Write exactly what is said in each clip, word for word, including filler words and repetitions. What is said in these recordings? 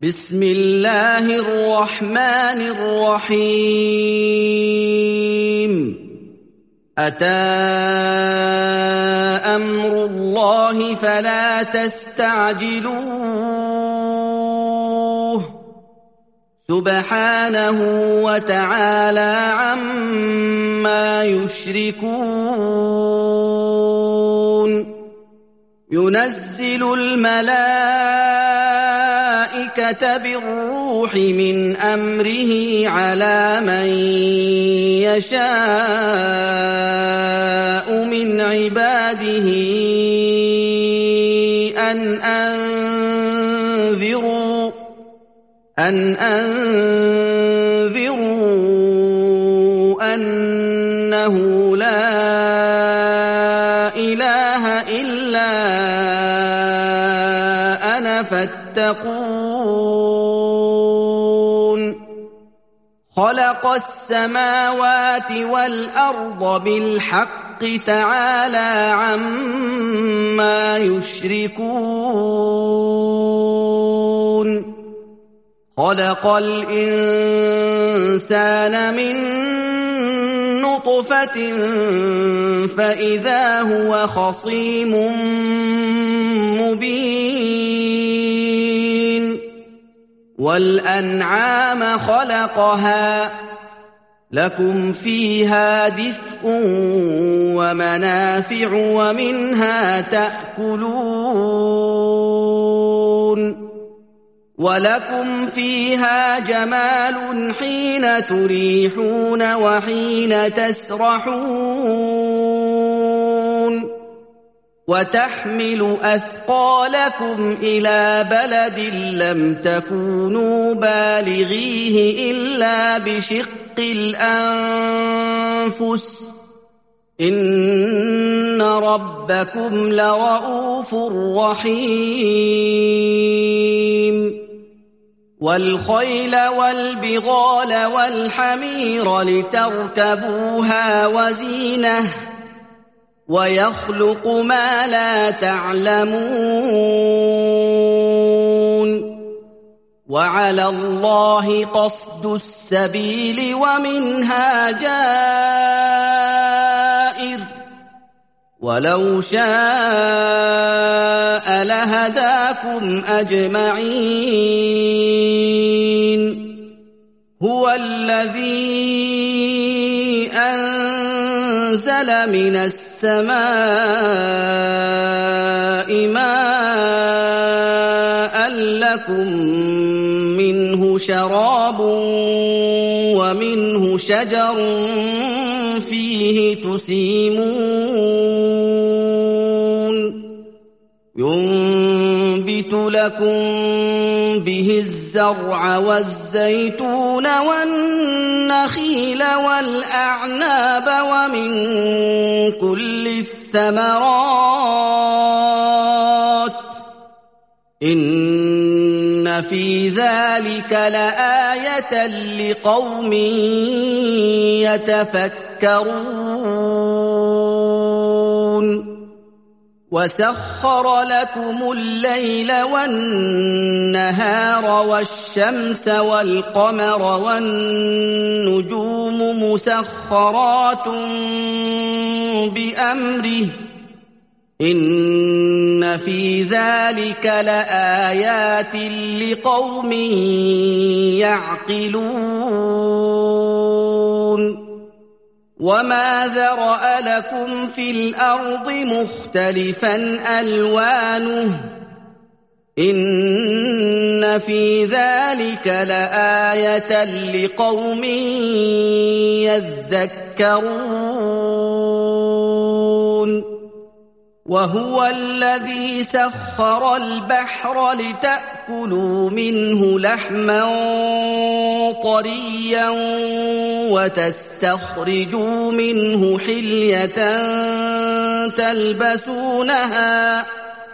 بسم الله الرحمن الرحيم أتى أمر الله فلا تستعجلوه سبحانه وتعالى عما يشركون ينزل الملائكة بالروح من أمره على من يشاء من عباده أن أنذروا أن أنذروا أنه لا إله إلا أنا فاتقون خلق السماوات والأرض بالحق تعالى عما يشركون خلق الإنسان من نطفة فإذا هو خصيم مبين والأنعام خلقها لكم فيها دفء ومنافع ومنها تأكلون ولكم فيها جمال حين تريحون وحين تسرحون وتحمل أثقالكم إلى بلد لم تكونوا بالغيه إلا بشق الأنفس إن ربكم لرؤوف رحيم والخيل والبغال والحمير لتركبوها وزينة ويخلق ما لا تعلمون وعلى الله قصد السبيل ومنها جائر ولو شاء لهداكم أجمعين هو الذي أنزل من السماء ماء لكم منه شراب ومنه شجر فيه تسيمون ينبت لكم به الزرع والزيتون والنخيل والأعناب ومن كل الثمرات إن في ذلك لآية لقوم يتفكرون وسخر لكم الليل والنهار والشمس والقمر والنجوم مسخرات بأمره إن في ذلك لآيات لقوم يعقلون وما ذرأ لكم في الأرض مختلفا ألوانه إن في ذلك لآية لقوم يذكرون وهو الذي سخر البحر لتأكلوا منه لحما طريا وتستخرجوا منه حلية تلبسونها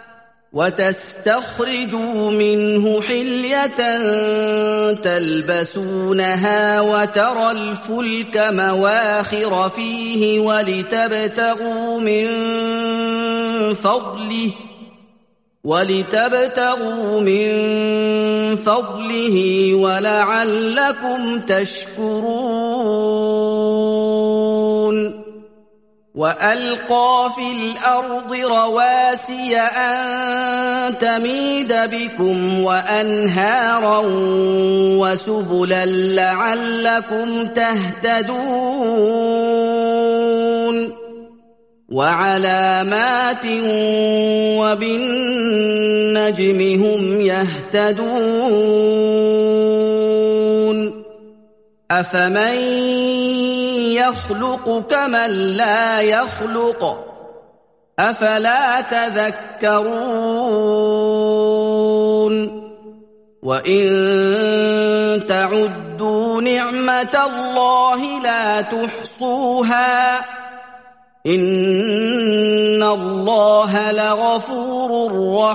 وتستخرجوا منه حلية تلبسونها وترى الفلك مواخر فيه ولتبتغوا من فضله ولتبتغوا من فضله ولعلكم تشكرون وألقى في الأرض رواسي أن تميد بكم وأنهارا وسبلا لعلكم تهتدون وعلامات وبالنجم هم يهتدون أفمن يخلق كمن لا يخلق أفلا تذكرون وإن تعدوا نعمة الله لا تحصوها إن الله لغفور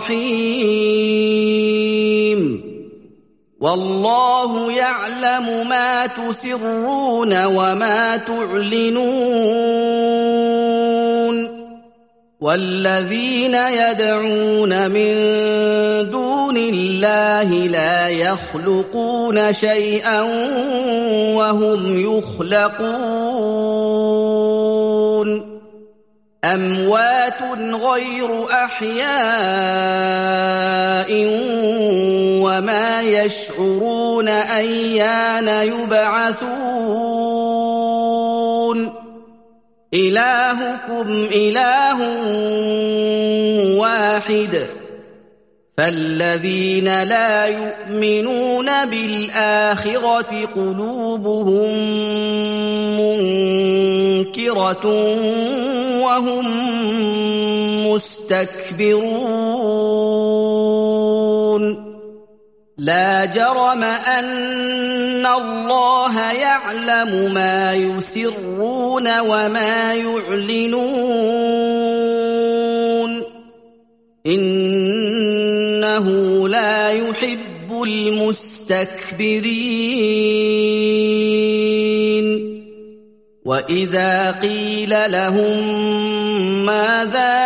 رحيم والله يعلم ما تسرون وما تعلنون والذين يدعون من دون الله لا يخلقون شيئا وهم يخلقون أموات غير أحياء وما يشعرون أيان يبعثون إلهكم إله واحد فالذين لا يؤمنون بالآخرة قلوبهم منكرة وهم مستكبرون لا جرم أن الله يعلم ما يسرون وما يعلنون إنه لا يحب المستكبرين وإذا قيل لهم ماذا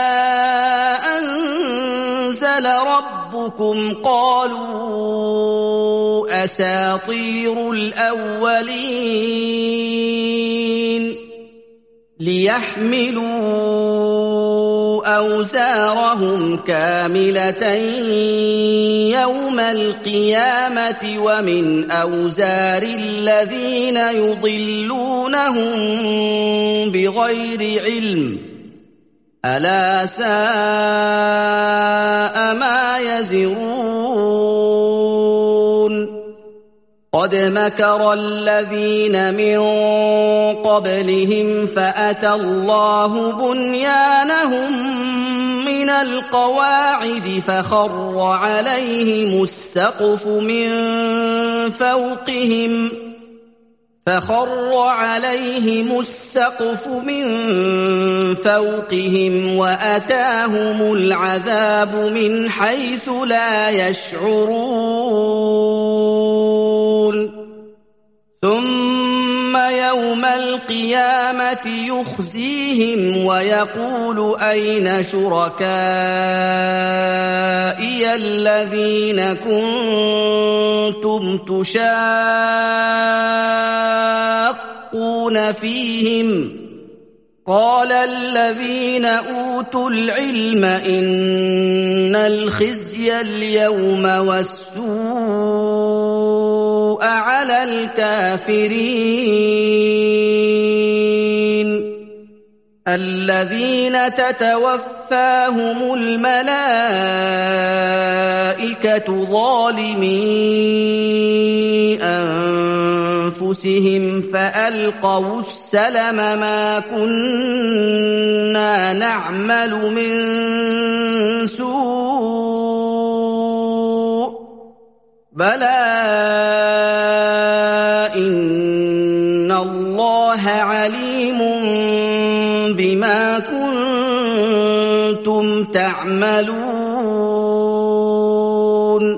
أنزل ربكم قالوا أساطير الأولين ليحملوا أوزارهم كاملة يوم القيامة ومن أوزار الذين يضلونهم بغير علم ألا ساء ما يزرون قد مكر الذين من قبلهم فأتى الله بنيانهم من القواعد فخر عليهم السقف من فوقهم فخر عليهم السقف من فوقهم وأتاهم العذاب من حيث لا يشعرون ثم يوم القيامة يخزيهم ويقول أين شركائي الذين كنتم تشاقون فيهم قال الذين أوتوا العلم إن الخزي اليوم والسوء على الكافرين الذين تتوفاهم الملائكة ظالمي أنفسهم فألقوا السلم ما كنا نعمل من سوء بلى إن الله عليم بما كنتم تعملون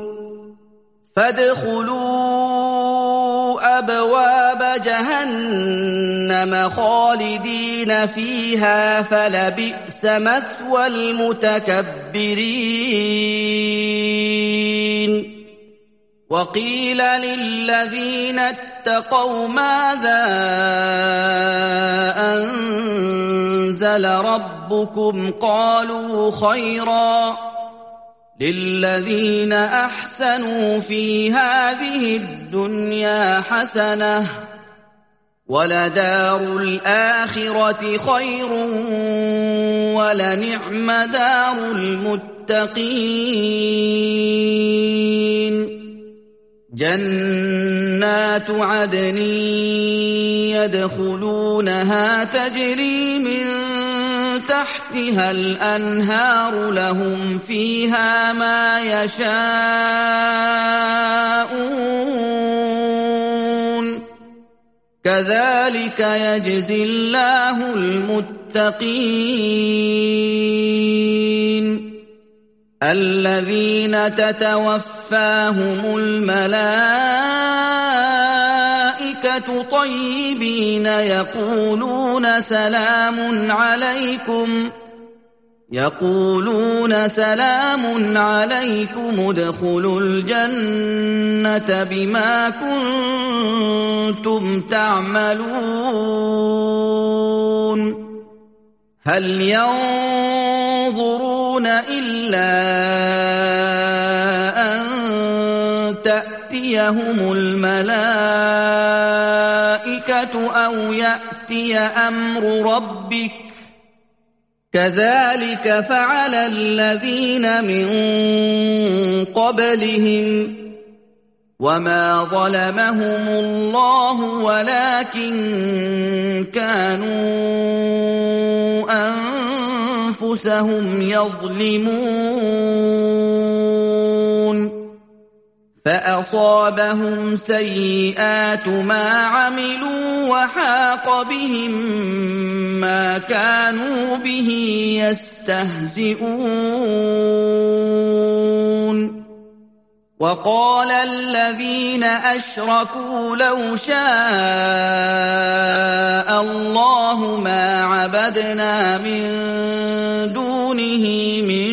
فادخلوا أبواب جهنم خالدين فيها فلبئس مثوى المتكبرين وقيل للذين اتقوا ماذا أنزل ربكم قالوا خيرا للذين أحسنوا في هذه الدنيا حسنة ولدار الآخرة خير ولنعم دار المتقين جنات عدن يدخلونها تجري من تحتها الأنهار لهم فيها ما يشاءون كذلك يجزي الله المتقين الذين تتوفاهم الملائكة طيبين يقولون سلام عليكم يقولون سلام عليكم ادخلوا الجنة بما كنتم تعملون هل ينظرون إلا أن تأتيهم الملائكة أو يأتي أمر ربك كذلك فعل الذين من قبلهم وما ظلمهم الله ولكن كانوا أنفسهم يظلمون فأصابهم سيئات ما عملوا وحاق بهم ما كانوا به يستهزئون وقال الذين أشركوا لو شاء الله ما عبدنا من دونه من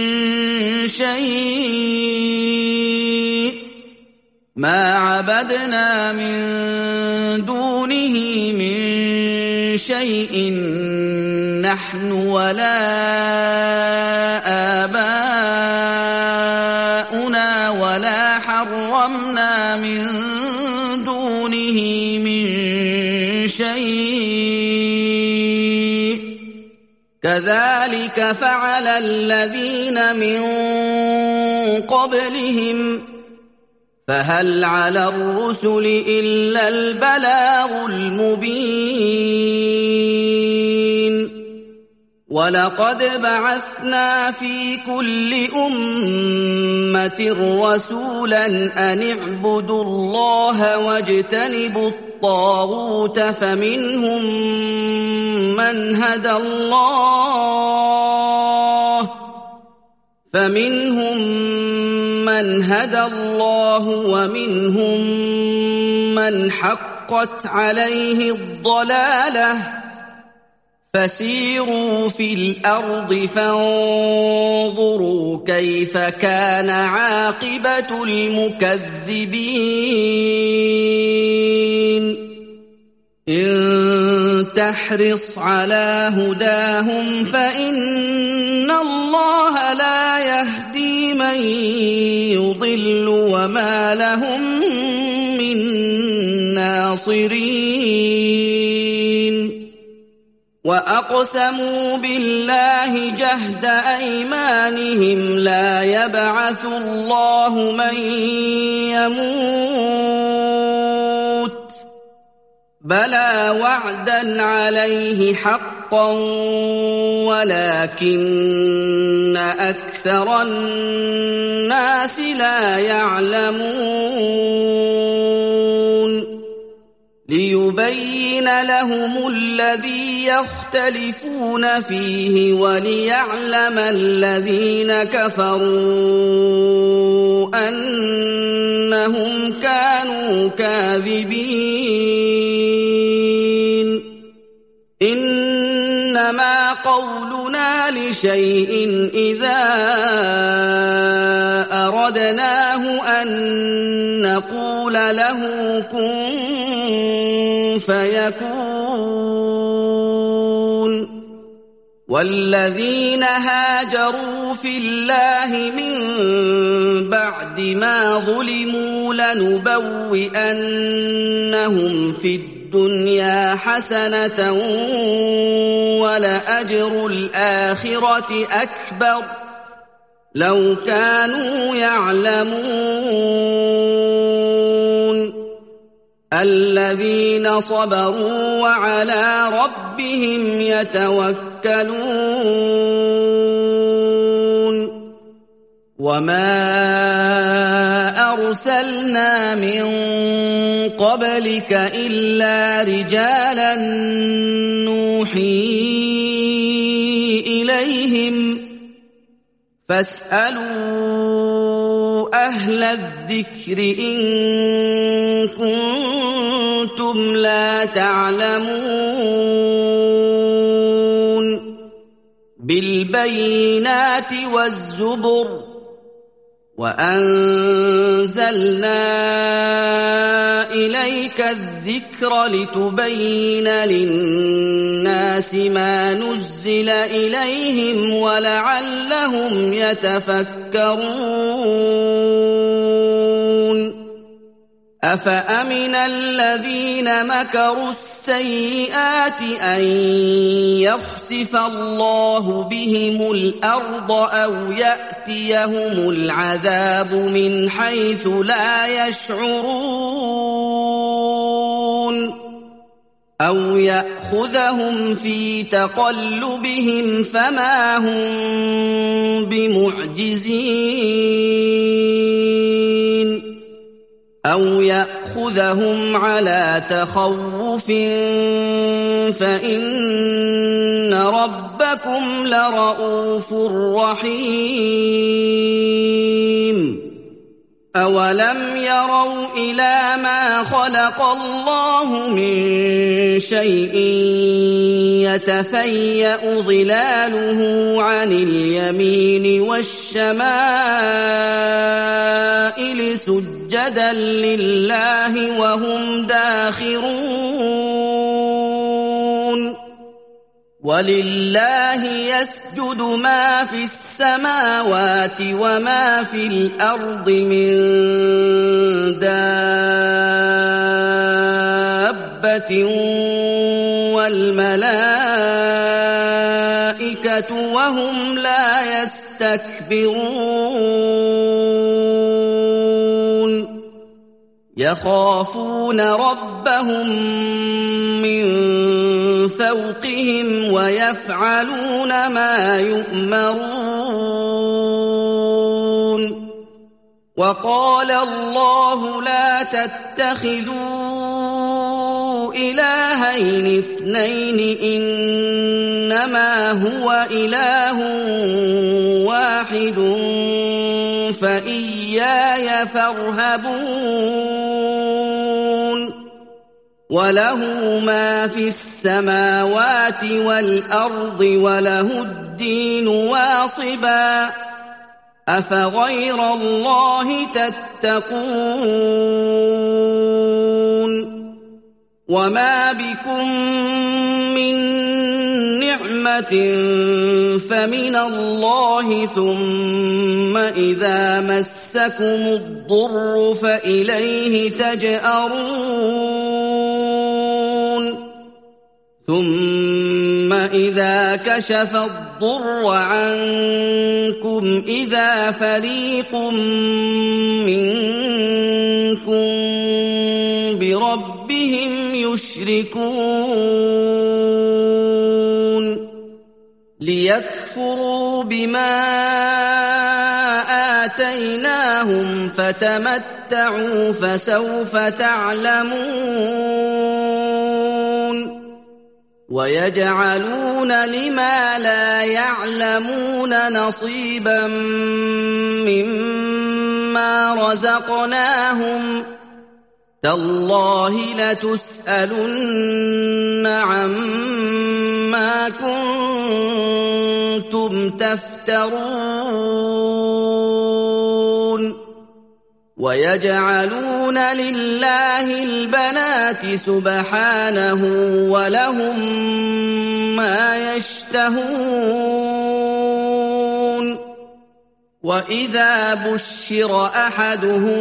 شيء ما عبدنا من دونه من شيء نحن ولا آباؤنا ولا حرمنا من دونه من شيء كذلك فعل الذين من قبلهم فهل على الرسل إلا البلاغ المبين ولقد بعثنا في كل أمة رسولا أن اعبدوا الله واجتنبوا الطاغوت فمنهم من هدى الله فمنهم من هدى الله ومنهم من حقت عليه الضلالة فسيروا في الأرض فانظروا كيف كان عاقبة المكذبين إن تحرص على هداهم فإن الله لا يهدي من يضل وما لهم من ناصرين وأقسموا بالله جهد أيمانهم لا يبعث الله من يموت بلى وعدا عليه حقا ولكن أكثر الناس لا يعلمون ليبين لهم الذي يختلفون فيه وليعلم الذين كفروا أنهم كانوا كاذبين إنما قولنا لشيء إذا أردناه أن أن نقول له كن فيكون. والذين هاجروا في الله من بعد ما ظلموا لنبوئنهم في الدنيا حسنة ولأجر الآخرة أكبر لو كانوا يعلمون. الذين صبروا وعلى ربهم يتوكلون. وما أرسلنا من قبلك إلا رجالا نوحي إليهم فاسألوا أهل الذكر إن كنتم لا تعلمون. بالبينات والزبر وأنزلنا إليك الذكر لتبين للناس ما نزل إليهم ولعلهم يتفكرون. أفأمن الذين مكروا السيئات أن يخسف الله بهم الأرض أو يأتيهم العذاب من حيث لا يشعرون أو يأخذهم في تقلبهم فما هم بمعجزين أو يأخذهم على تخوف فإن ربكم لرءوف رحيم. أولم يروا إلى ما خلق الله من شيء يتفيأ ظلاله عن اليمين والشمائل سجدا لله وهم داخرون. ولله يسجد ما في السماوات وما في الأرض من دابة والملائكة وهم لا يستكبرون. يخافون ربهم من فوقهم ويفعلون ما يؤمرون. وقال الله لا تتخذوا إلهين اثنين إنما هو إله واحد فإياي فارهبون. وله ما في السماوات والأرض وله الدين واصبا أفغير الله تتقون. وما بكم من نعمة فمن الله ثم إذا مسكم الضر فإليه تجأرون. ثم إذا كشف الضر عنكم إذا فريق منكم بربهم يشركون. ليكفروا بما آتيناهم فتمتعوا فسوف تعلمون. ويجعلون لما لا يعلمون نصيبا مما رزقناهم تالله لتسألن عما كنتم تفترون. ويجعلون لله البنات سبحانه ولهم ما يشتهون وإذا بشر أحدهم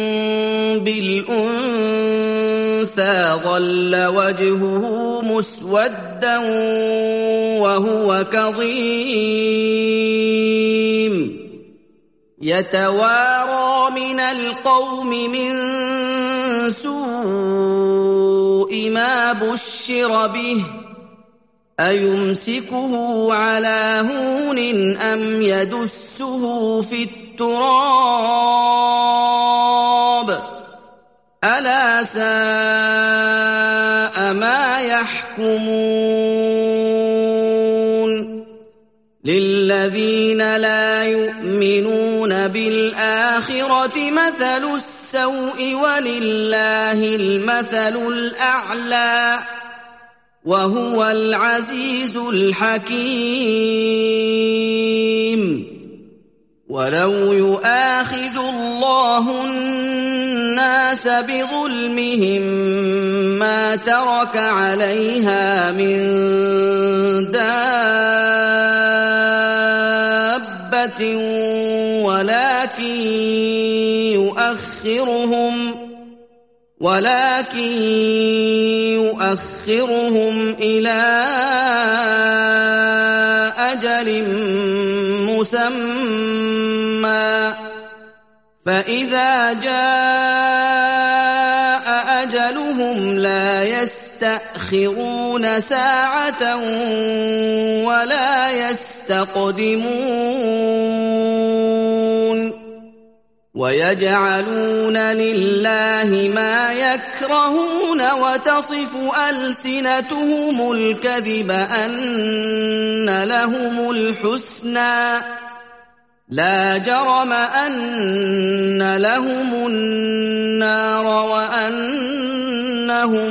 بالأنثى ظل وجهه مسودا وهو كظيم يتوارى من القوم من سوء ما بشر به أيمسكه على هون أم يدسه في التراب ألا ساء ما يحكمون للذين لا يؤمنون بالآخرة مثل السوء ولله المثل الأعلى وهو العزيز الحكيم ولو يؤاخذ الله الناس بظلمهم ما ترك عليها من دابة ولكن يؤخرهم ولكن يؤخرهم إلى أجل مسمى فإذا جاء أجلهم لا يستأخرون ساعة ولا يستقدمون ويجعلون لله ما يكرهون وتصف ألسنتهم الكذب أن لهم الحسنى لا جرم أن لهم النار وأنهم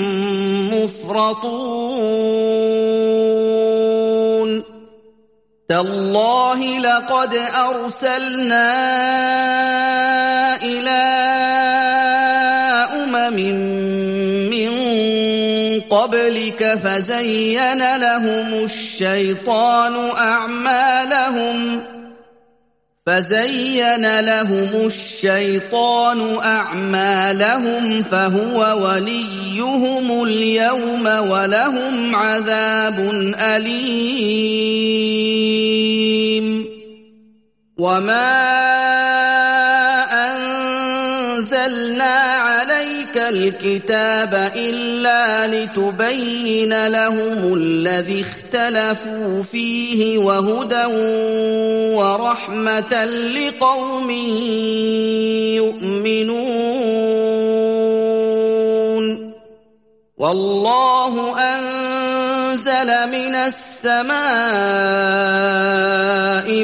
مفرطون تالله لقد أرسلنا إلى أمم من قبلك فزين لهم الشيطان أعمالهم فزين لهم الشيطان أعمالهم فهو وليهم اليوم ولهم عذاب أليم وما أنزلنا عليك الكتاب إلا لتبين لهم الذي اختلفوا فيه وهدى ورحمة لقوم يؤمنون والله أنزل من السماء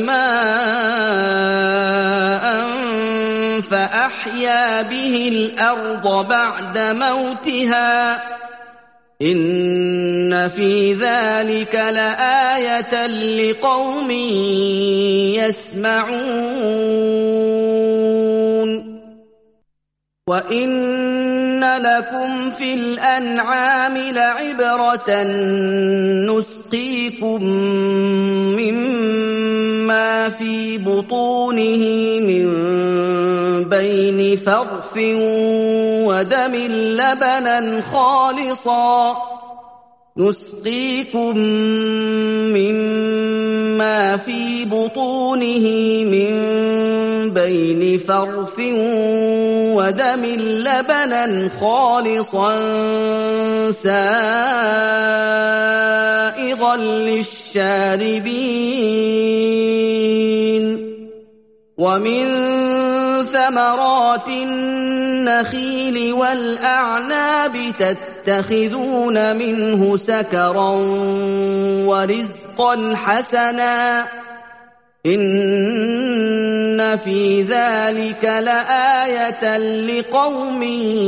ماء فأحيا به الأرض بعد موتها إن في ذلك لآية لقوم يسمعون وإن لكم في الأنعام لعبرة نسقيكم مما في بطونه من بين فرث ودم لبنا خالصا نسقيكم مما في بطونه من بين فرث ودم لبنا خالصا سائغا للشاربين ومن ثمرات النخيل والأعناب تتخذون منه سكرا ورزقا حسنا إن في ذلك لآية لقوم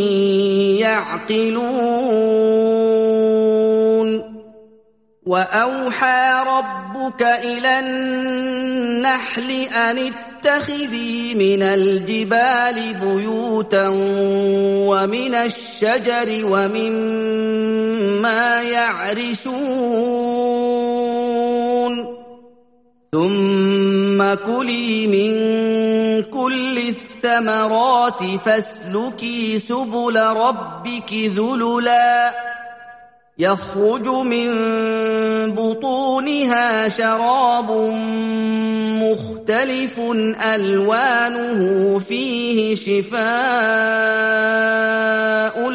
يعقلون وأوحى ربك إلى النحل أن تتخذي من الجبال بيوتا ومن الشجر ومما يعرشون ثم كلي من كل الثمرات فاسلكي سبل ربك ذللا يخرج من بطونها شراب مختلف ألوانه فيه شفاء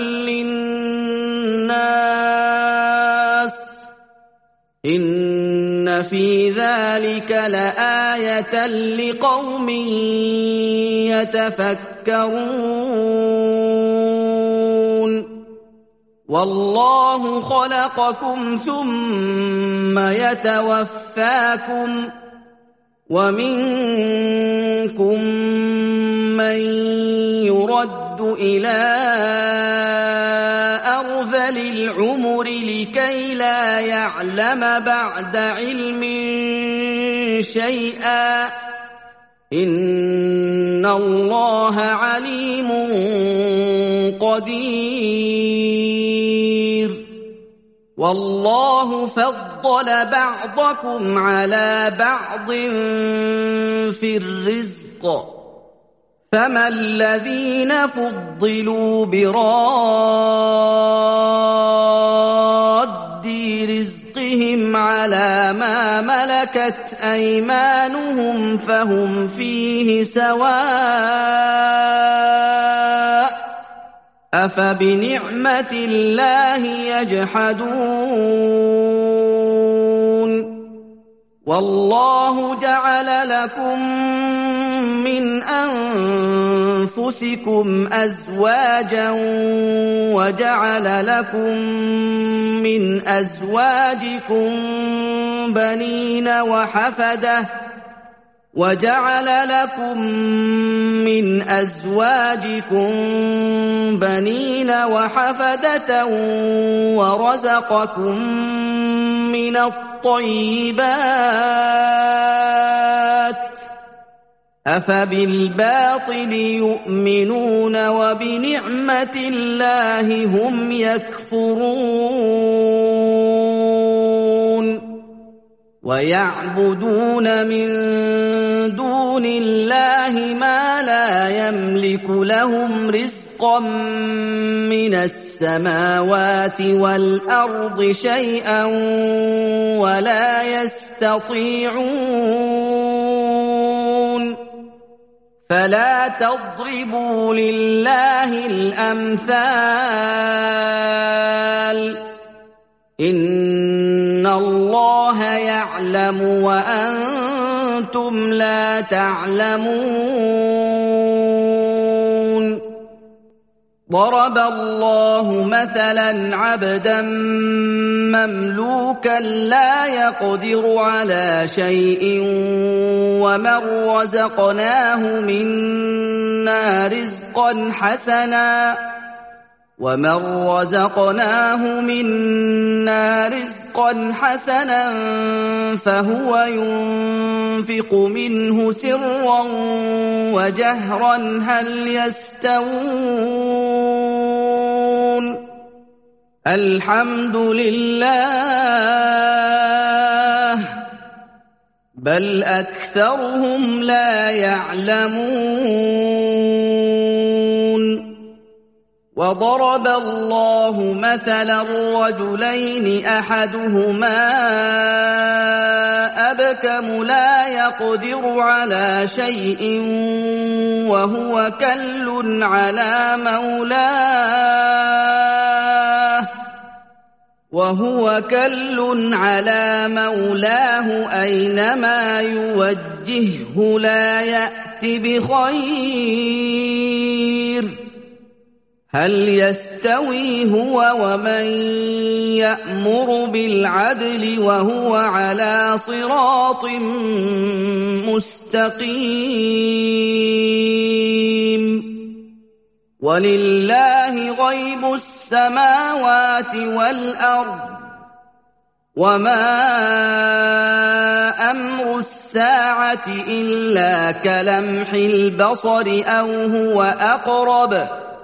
للناس إن في ذلك لآية لقوم يتفكرون والله خلقكم ثم يتوفاكم ومنكم من يرد إلى أرذل العمر لكي لا يعلم بعد علم شيئا إن الله عليم قدير والله فضل بعضكم على بعض في الرزق فما الذين فضلوا براد رزقهم على ما ملكت أيمانهم فهم فيه سواء أفبنعمة الله يجحدون والله جعل لكم من أنفسكم أزواجا وجعل لكم من أزواجكم بنين وحفدة وجعل لكم من أزواجكم بنين وحفدة ورزقكم من الطيبات أفبالباطل يؤمنون وبنعمة الله هم يكفرون ويعبدون من دون الله ما لا يملك لهم رزقا من السماوات والأرض شيئا ولا يستطيعون فلا تضربوا لله الأمثال إن الله يعلم وأنتم لا تعلمون ضرب الله مثلا عبدا مملوكا لا يقدر على شيء ومن رزقناه منا رزقا حسنا ومن رزقناه منا رزقا حسنا فهو ينفق منه سرا وجهرا هل يستوون الحمد لله بل أكثرهم لا يعلمون وضرب الله مثلا رجلين أحدهما أبكم لا يقدر على شيء وهو كل على مولاه وهو كل على مولاه أينما يوجهه لا يأت بخير هل يستوي هو ومن يأمر بالعدل وهو على صراط مستقيم ولله غيب السماوات والأرض وما أمر الساعة الساعة إلا كلمح البصر أو هو أقرب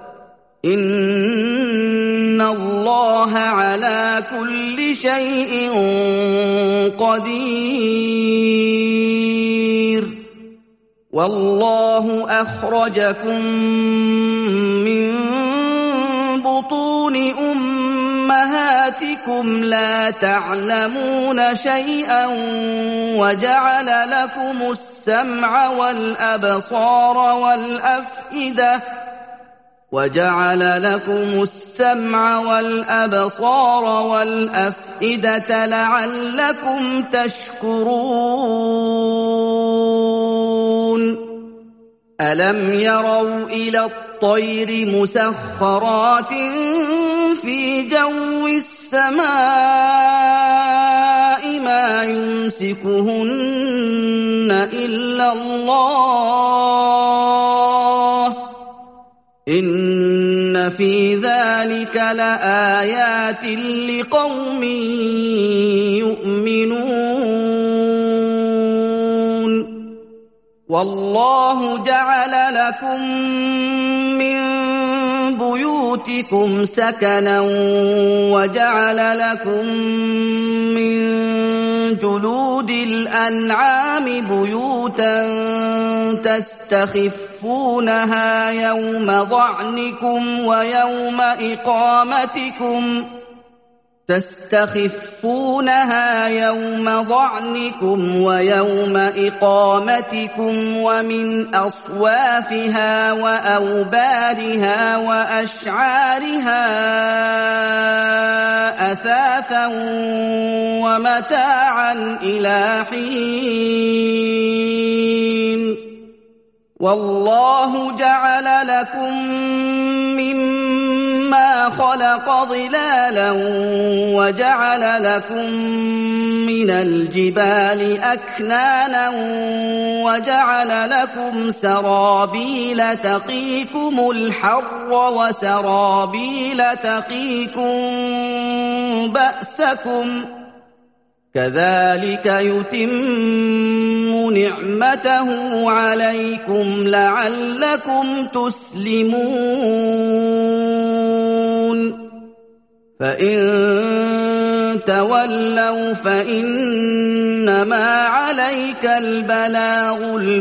إن الله على كل شيء قدير والله أخرجكم من بطون أمهاتكم لا تعلمون شيئا وجعل لكم السمع والأبصار والأفئدة وجعل لكم السمع والأبصار والأفئدة لعلكم تشكرون ألم يروا إلى الطير مسخرات في جو السماء ما يمسكهن إلا الله إن في ذلك لآيات لقوم يؤمنون والله جعل لكم من بيوتكم سكنا وجعل لكم من جلود الأنعام بيوتا تستخفونها يوم ضعنكم ويوم إقامتكم تستخفونها يوم ضعنكم ويوم إقامتكم ومن أصوافها وأوبارها وأشعارها أثاثا ومتاعا إلى حين والله جعل لكم مما خلق ظلالا وجعل لكم من الجبال أكنانا وجعل لكم سرابيل تقيكم الحر وسرابيل تقيكم بأسكم كذلك يتم نعمته عليكم لعلكم تسلمون فإن تولوا فإنما عليك البلاغ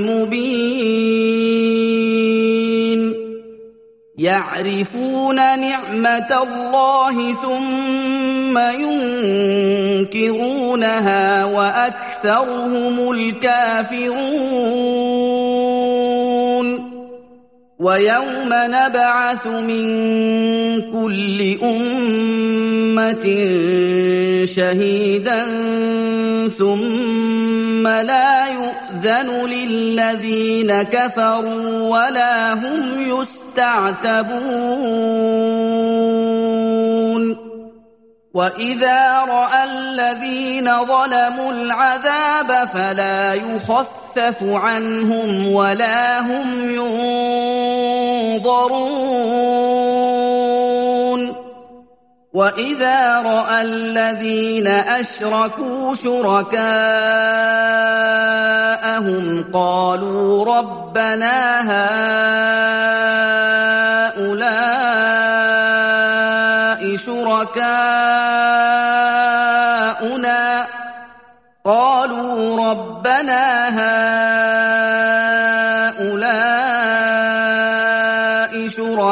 المبين يعرفون نعمة الله ثم ينكرونها وأكثرهم الكافرون ويوم نبعث من كل أمة شهيدا ثم لا يؤذن للذين كفروا ولا هم يستعتبون وإذا رأى الذين ظلموا العذاب فلا يخفف عنهم ولا هم ينظرون وإذا رأى الذين أشركوا شركاءهم قالوا ربنا هؤلاء شركاؤنا قالوا ربنا هؤلاء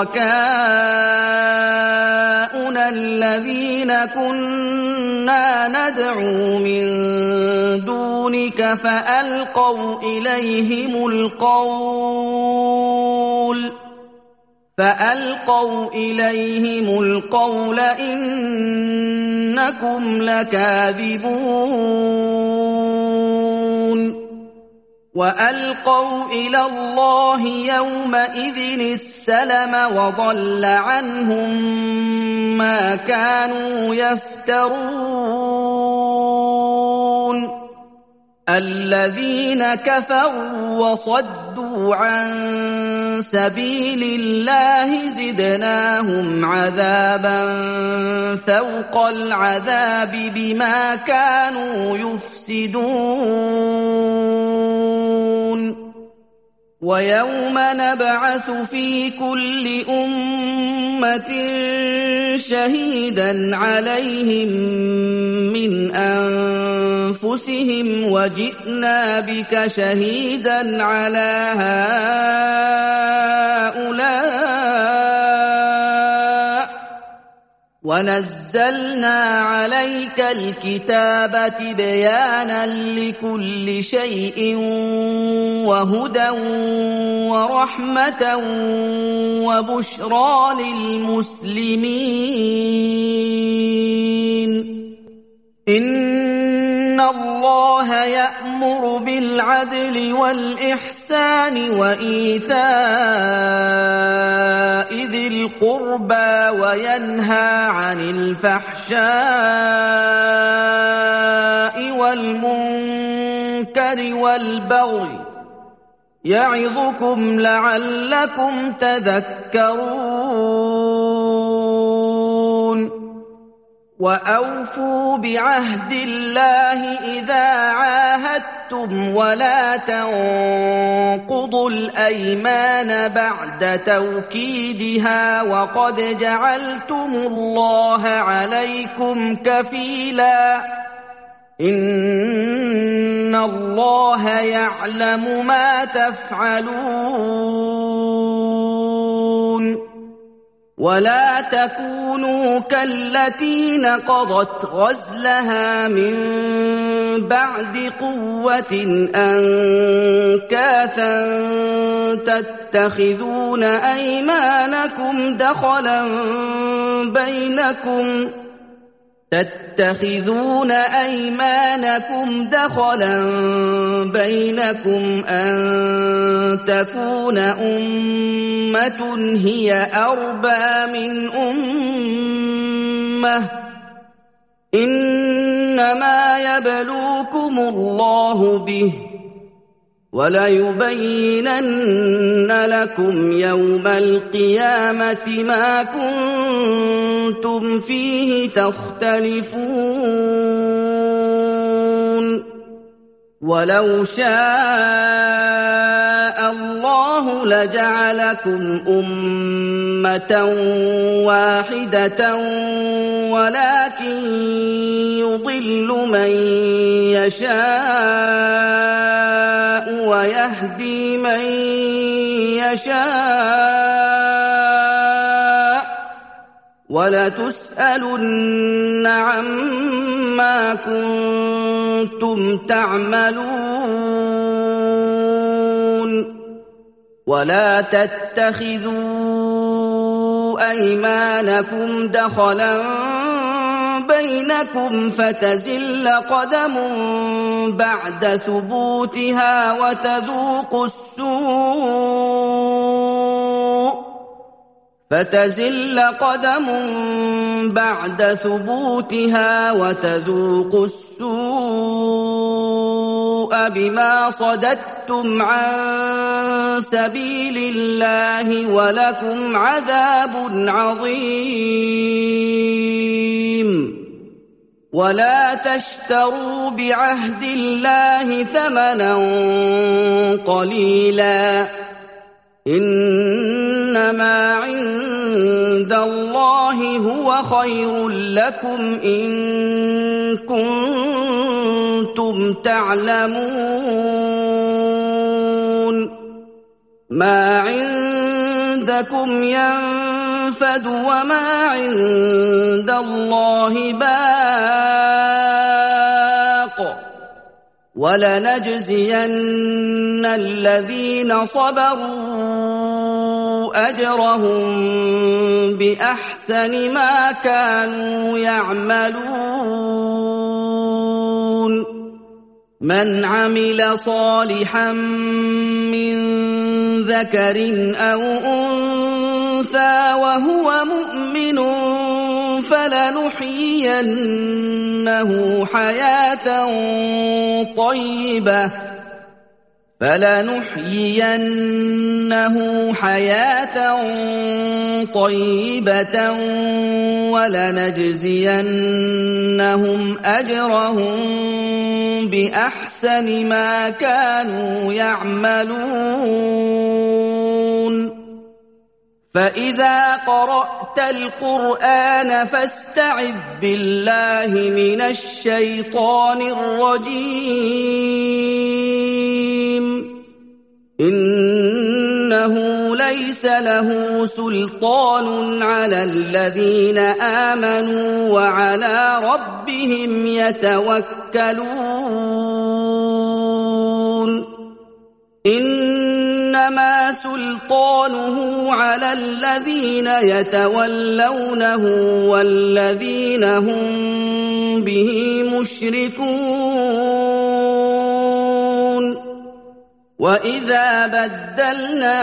شركاؤنا الذين كنا ندعو من دونك فألقوا إليهم القول فألقوا إليهم القول إنكم لكاذبون وألقوا إلى الله يومئذ السلم وضل عنهم ما كانوا يفترون الذين كفروا وصدوا عن سبيل الله زدناهم عذابا فوق العذاب بما كانوا يفسقون يفسدون ويوم نبعث في كل أمة شهيدا عليهم من أنفسهم وجئنا بك شهيدا على هؤلاء ونزلنا عليك الكتاب تبيانا لكل شيء وهدى ورحمة وبشرى للمسلمين إن الله يأمر بالعدل والإحسان وإيتاء ذي القربى وينهى عن الفحشاء والمنكر والبغي يعظكم لعلكم تذكرون وأوفوا بعهد الله إذا عاهدتم ولا تنقضوا الأيمان بعد توكيدها وقد جعلتم الله عليكم كفيلا إن الله يعلم ما تفعلون ولا تكونوا كالتي نقضت غزلها من بعد قوة أنكاثا تتخذون أيمانكم دخلا بينكم تتخذون أيمانكم دخلا بينكم أن تكون أمة هي أربى من أمة إنما يبلوكم الله به وليبينن لكم يوم القيامة ما كنتم فيه تختلفون ولو شاء الله لجعلكم أمة واحدة ولكن يضل من يشاء ويهدي من يشاء ولتسألن عما كنتم تعملون ولا تتخذوا أيمانكم دخلا بينكم فتزل قدم بعد ثبوتها وتذوقوا السوء فتزل قدم بعد ثبوتها وتذوقوا السوء بما صددتم عن سبيل الله ولكم عذاب عظيم ولا تشتروا بعهد الله ثمنا قليلا إنما عند الله هو خير لكم إن كنتم تعلمون ما عندكم ينفد وما عند الله باق ولنجزين الذين صبروا أجرهم بأحسن ما كانوا يعملون من عمل صالحا من ذكر أو أنثى وهو مؤمن فلنحيينه حياة طيبة فلنحيينه حياة طيبة ولنجزينهم أجرهم بأحسن ما كانوا يعملون فإذا قرأت القرآن فاستعذ بالله من الشيطان الرجيم إنه ليس له سلطان على الذين آمنوا وعلى ربهم يتوكلون إنما سلطانه على الذين يتولونه والذين هم به مشركون وإذا بدلنا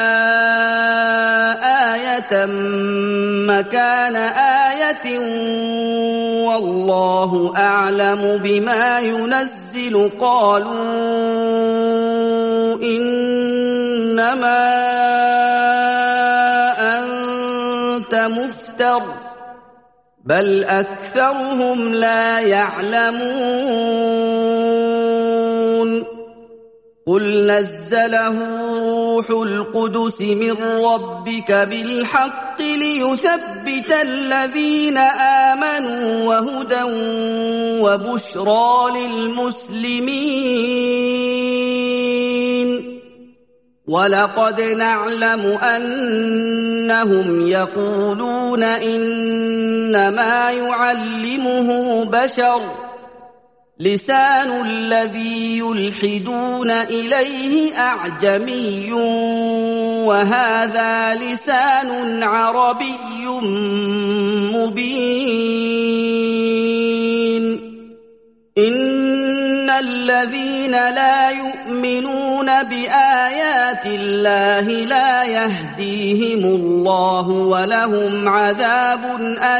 آية مكان آية والله أعلم بما ينزل قالوا إنما أنت مفتر بل أكثرهم لا يعلمون قل نزله روح القدس من ربك بالحق ليثبت الذين آمنوا وهدى وبشرى للمسلمين ولقد نعلم أنهم يقولون إنما يعلمه بشر لسان الذي يلحدون إليه أعجمي وهذا لسان عربي مبين إن الذين لا يؤمنون بآيات الله لا يهديهم الله ولهم عذاب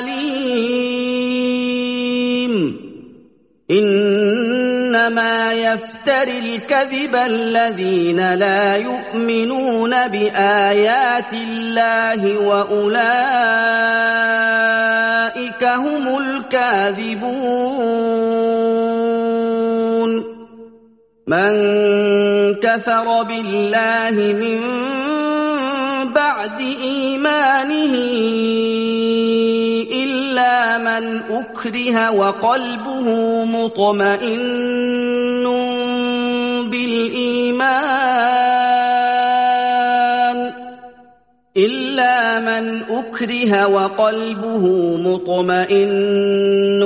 أليم إنما يفتري الكذب الذين لا يؤمنون بآيات الله وأولئك هم الكاذبون من كفر بالله من بعد إيمانه إلا من أكره وقلبه مطمئن بالإيمان إلا من أكره وقلبه مطمئن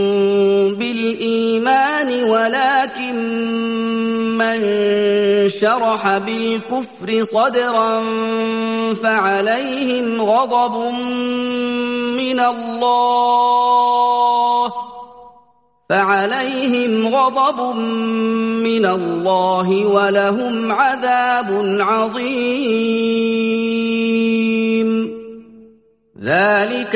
بالإيمان ولكن من شرح بالكفر صدرا فعليهم غضب من الله فعليهم غضب من الله ولهم عذاب عظيم ذلك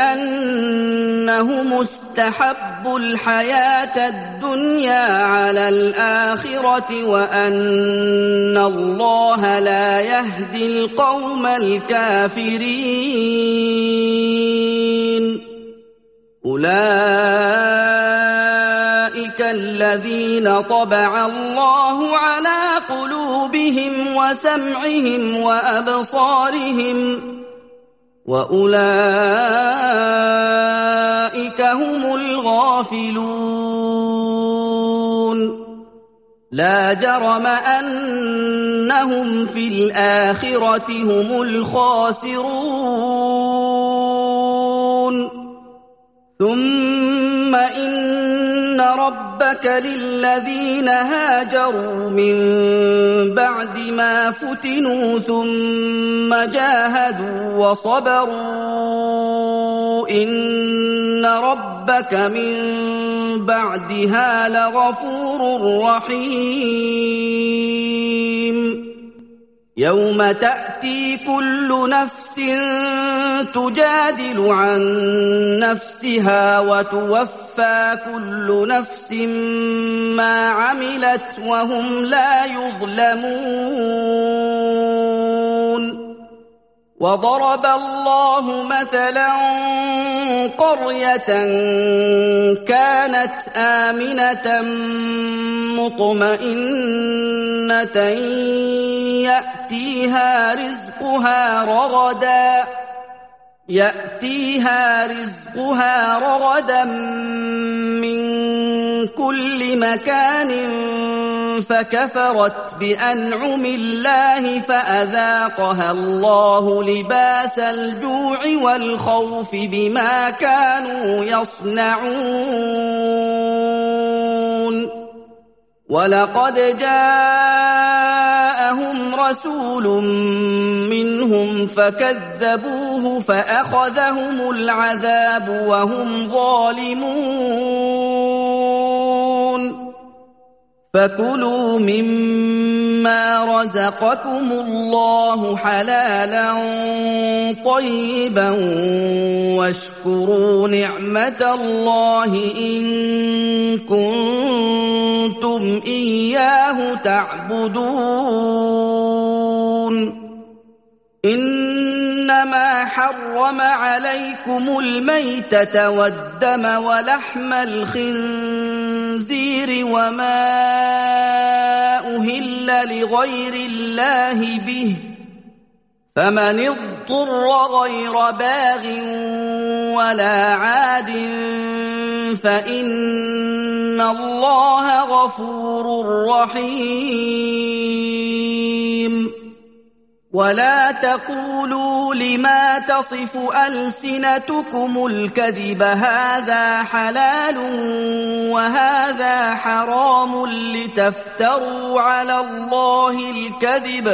بأنهم استحبوا الحياة الدنيا على الآخرة وأن الله لا يهدي القوم الكافرين أولئك الذين طبع الله على قلوبهم وسمعهم وأبصارهم وأولئك هم الغافلون لا جرم أنهم في الآخرة هم الخاسرون ثم إن ربك للذين هاجروا من بعد ما فتنوا ثم جاهدوا وصبروا إن ربك من بعدها لغفور رحيم يوم تأتي كل نفس تجادل عن نفسها وتوفى كل نفس ما عملت وهم لا يظلمون وضرب الله مثلا قرية كانت آمنة مطمئنة يأتيها رزقها رغدا يأتيها رزقها رغدا من كل مكان فكفرت بأنعم الله فأذاقها الله لباس الجوع والخوف بما كانوا يصنعون ولقد جاءهم رسول منهم فكذبوه فأخذهم العذاب وهم ظالمون فكلوا مما رزقكم الله حلالا طيبا واشكروا نعمة الله إن كنتم إياه تعبدون إنما حرم عليكم الميتة والدم ولحم الخنزير وما أهل لغير الله به فمن اضطر غير باغ ولا عاد فإن الله غفور رحيم ولا تقولوا لما تصف ألسنتكم الكذب هذا حلال وهذا حرام لتفتروا على الله الكذب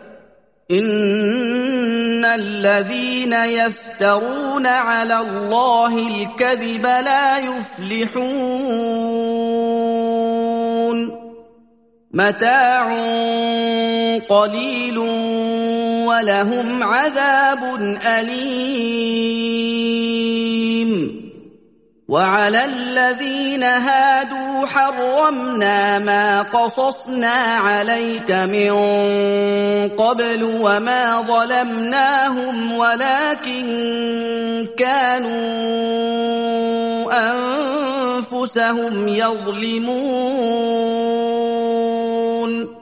إن الذين يفترون على الله الكذب لا يفلحون متاع قليل ولهم عذاب أليم وعلى الذين هادوا حرمنا ما قصصنا عليك من قبل وما ظلمناهم ولكن كانوا أنفسهم يظلمون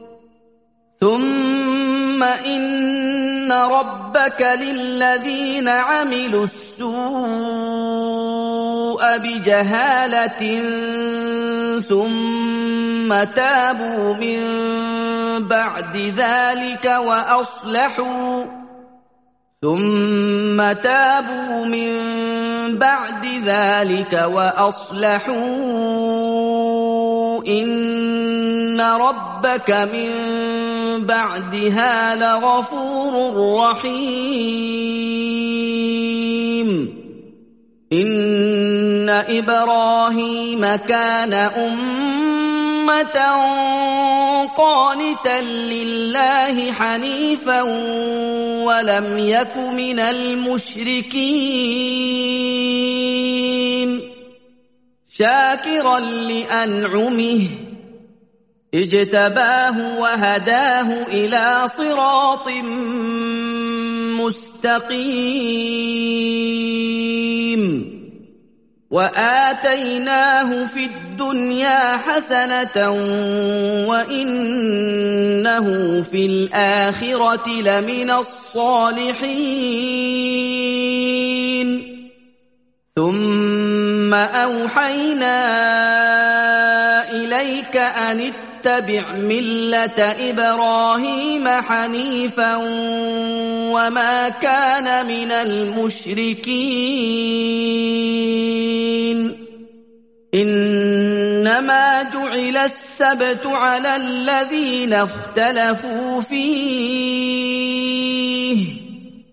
ثم إن ربك للذين عملوا السوء بجهالة ثم تابوا من بعد ذلك وأصلحوا ثم تابوا من بعد ذلك وأصلحوا إن ربك من بعدها لغفور رحيم إن إبراهيم كان أمة قانتا لله حنيفا ولم يك من المشركين شاكرا لأنعمه اجتباه وهداه إلى صراط مستقيم وآتيناه في الدنيا حسنة وإنه في الآخرة لمن الصالحين ثم أوحينا إليك أن اتبع ملة إبراهيم حنيفا وما كان من المشركين إنما جعل السبت على الذين اختلفوا فيه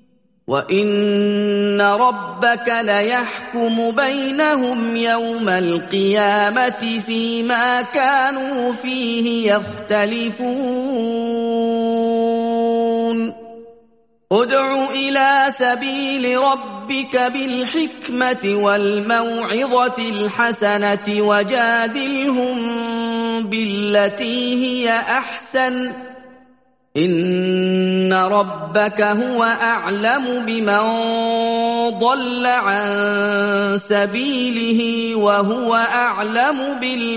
وإن ربك ليحكم بينهم يوم القيامة فيما كانوا فيه يختلفون ادْعُ إِلَىٰ سَبِيلِ رَبِّكَ بِالْحِكْمَةِ وَالْمَوْعِظَةِ الْحَسَنَةِ وَجَادِلْهُم بِالَّتِي هِيَ أَحْسَنُ ۚ إِنَّ رَبَّكَ هُوَ أَعْلَمُ بِمَن ضَلَّ عَن سَبِيلِهِ وَهُوَ أَعْلَمُ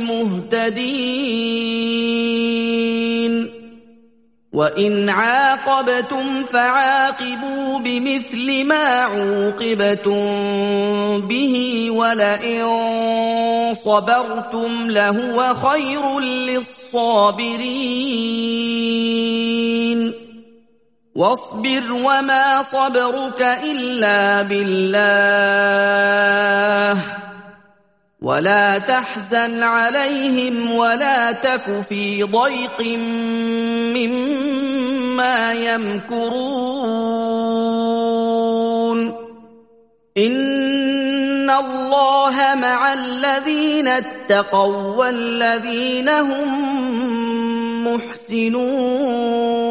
بِالْمُهْتَدِينَ وَإِنْ عَاقَبْتُمْ فَعَاقِبُوا بِمِثْلِ مَا عُوقِبْتُم بِهِ وَلَئِن صَبَرْتُمْ لَهُوَ خَيْرٌ لِّلصَّابِرِينَ وَاصْبِرْ وَمَا صَبْرُكَ إِلَّا بِاللَّهِ وَلَا تَحْزَنْ عَلَيْهِمْ وَلَا تَكُ فِي ضَيْقٍ مِّمَّا يَمْكُرُونَ إِنَّ اللَّهَ مَعَ الَّذِينَ اتَّقَوا وَّالَّذِينَ هُم مُّحْسِنُونَ